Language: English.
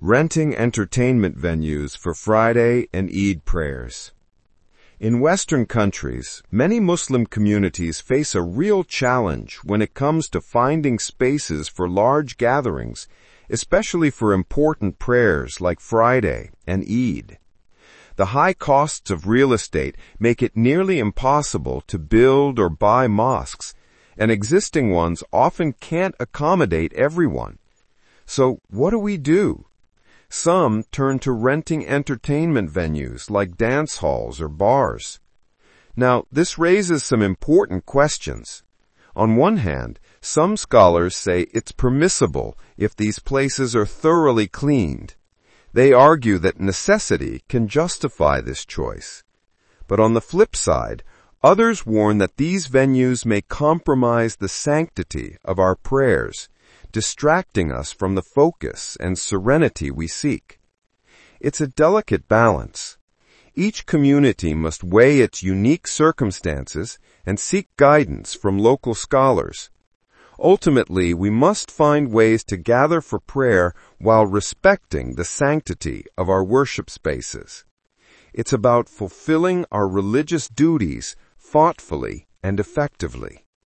Renting entertainment venues for Friday and Eid prayers. In Western countries, many Muslim communities face a real challenge when it comes to finding spaces for large gatherings, especially for important prayers like Friday and Eid. The high costs of real estate make it nearly impossible to build or buy mosques, and existing ones often can't accommodate everyone. So what do? Some turn to renting entertainment venues like dance halls or bars. Now, this raises some important questions. On one hand, some scholars say it's permissible if these places are thoroughly cleaned. They argue that necessity can justify this choice. But on the flip side, others warn that these venues may compromise the sanctity of our prayers, distracting us from the focus and serenity we seek. It's a delicate balance. Each community must weigh its unique circumstances and seek guidance from local scholars. Ultimately, we must find ways to gather for prayer while respecting the sanctity of our worship spaces. It's about fulfilling our religious duties thoughtfully and effectively.